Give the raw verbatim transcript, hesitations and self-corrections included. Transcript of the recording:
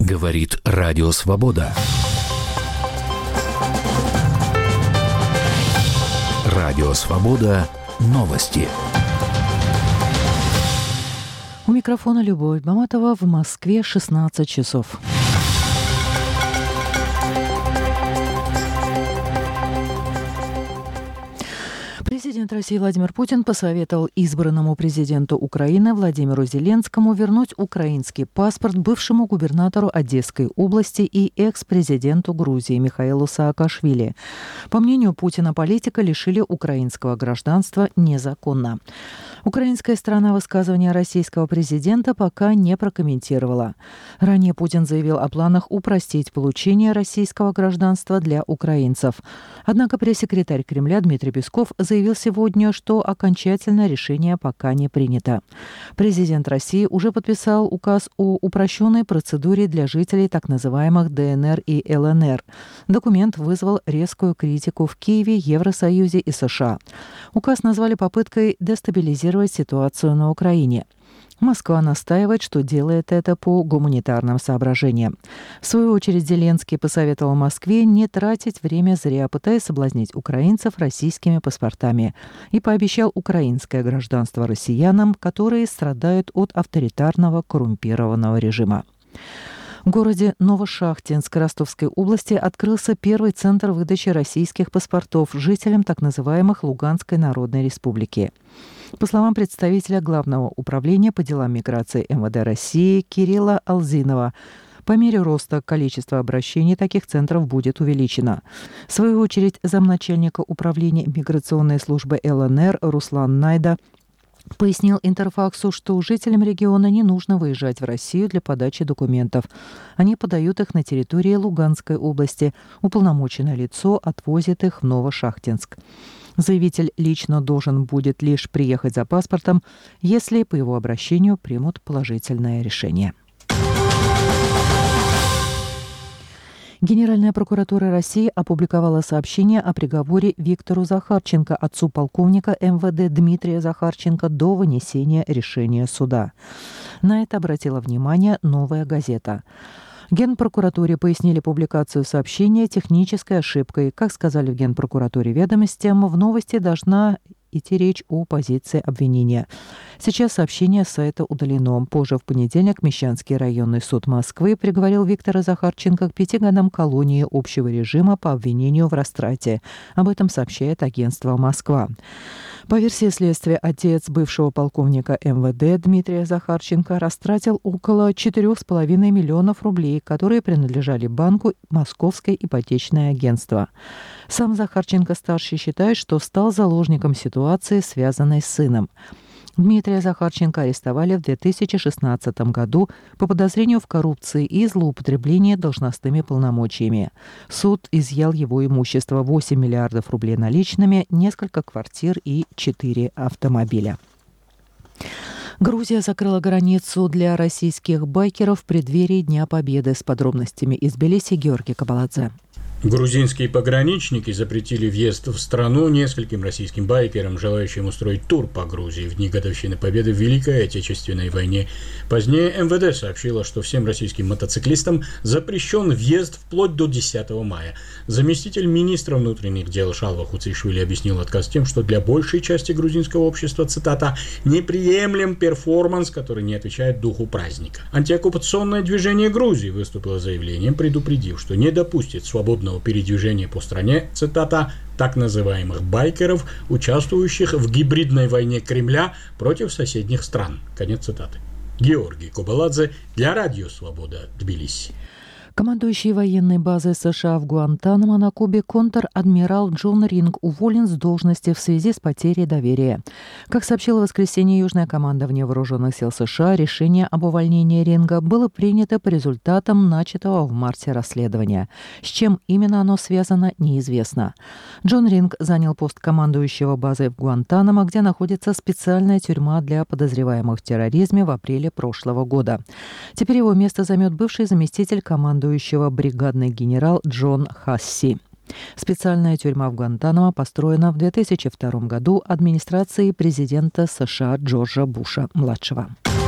Говорит Радио Свобода. Радио Свобода. Новости. У микрофона Любовь Баматова. В Москве шестнадцать часов. Президент России Владимир Путин посоветовал избранному президенту Украины Владимиру Зеленскому вернуть украинский паспорт бывшему губернатору Одесской области и экс-президенту Грузии Михаилу Саакашвили. По мнению Путина, политика лишили украинского гражданства незаконно. Украинская сторона высказывания российского президента пока не прокомментировала. Ранее Путин заявил о планах упростить получение российского гражданства для украинцев. Однако пресс-секретарь Кремля Дмитрий Песков заявил сегодня, что окончательное решение пока не принято. Президент России уже подписал указ о упрощенной процедуре для жителей так называемых ДНР и ЛНР. Документ вызвал резкую критику в Киеве, Евросоюзе и США. Указ назвали попыткой дестабилизировать ситуацию на Украине. Москва настаивает, что делает это по гуманитарным соображениям. В свою очередь Зеленский посоветовал Москве не тратить время зря, пытаясь соблазнить украинцев российскими паспортами, и пообещал украинское гражданство россиянам, которые страдают от авторитарного коррумпированного режима. В городе Новошахтинск Ростовской области открылся первый центр выдачи российских паспортов жителям так называемых Луганской Народной Республики. По словам представителя Главного управления по делам миграции эм вэ дэ России Кирилла Алзинова, по мере роста количества обращений таких центров будет увеличено. В свою очередь, замначальника управления миграционной службы эл эн эр Руслан Найда пояснил Интерфаксу, что жителям региона не нужно выезжать в Россию для подачи документов. Они подают их на территории Луганской области. Уполномоченное лицо отвозит их в Новошахтинск. Заявитель лично должен будет лишь приехать за паспортом, если по его обращению примут положительное решение. Генеральная прокуратура России опубликовала сообщение о приговоре Виктору Захарченко, отцу полковника эм вэ дэ Дмитрия Захарченко, до вынесения решения суда. На это обратила внимание «Новая газета». В Генпрокуратуре пояснили публикацию сообщения технической ошибкой. Как сказали в Генпрокуратуре ведомостям, в новости должна идти речь о позиции обвинения. Сейчас сообщение с сайта удалено. Позже в понедельник Мещанский районный суд Москвы приговорил Виктора Захарченко к пяти годам колонии общего режима по обвинению в растрате. Об этом сообщает агентство «Москва». По версии следствия, отец бывшего полковника эм вэ дэ Дмитрия Захарченко растратил около четырех с половиной миллионов рублей, которые принадлежали банку «Московское ипотечное агентство». Сам Захарченко-старший считает, что стал заложником ситуации, связанной с сыном. Дмитрия Захарченко арестовали в две тысячи шестнадцатом году по подозрению в коррупции и злоупотреблении должностными полномочиями. Суд изъял его имущество: восемь миллиардов рублей наличными, несколько квартир и четыре автомобиля. Грузия закрыла границу для российских байкеров в преддверии Дня Победы. С подробностями из Тбилиси Георгий Кабаладзе. Грузинские пограничники запретили въезд в страну нескольким российским байкерам, желающим устроить тур по Грузии в дни годовщины Победы в Великой Отечественной войне. Позднее эм вэ дэ сообщило, что всем российским мотоциклистам запрещен въезд вплоть до десятого мая. Заместитель министра внутренних дел Шалва Хуцишвили объяснил отказ тем, что для большей части грузинского общества, цитата, «неприемлем перформанс, который не отвечает духу праздника». Антиоккупационное движение Грузии выступило с заявлением, предупредив, что не допустит свободного передвижения по стране, цитата, так называемых байкеров, участвующих в гибридной войне Кремля против соседних стран. Конец цитаты. Георгий Кабаладзе для Радио Свобода, Тбилиси. Командующий военной базой США в Гуантанамо на Кубе контр-адмирал Джон Ринг уволен с должности в связи с потерей доверия. Как сообщила в воскресенье Южное командование Вооруженных сил США, решение об увольнении Ринга было принято по результатам начатого в марте расследования. С чем именно оно связано, неизвестно. Джон Ринг занял пост командующего базой в Гуантанамо, где находится специальная тюрьма для подозреваемых в терроризме, в апреле прошлого года. Теперь его место займет бывший заместитель командующего бригадный генерал Джон Хасси. Специальная тюрьма в Гуантанамо построена в две тысячи втором году администрацией президента США Джорджа Буша-младшего.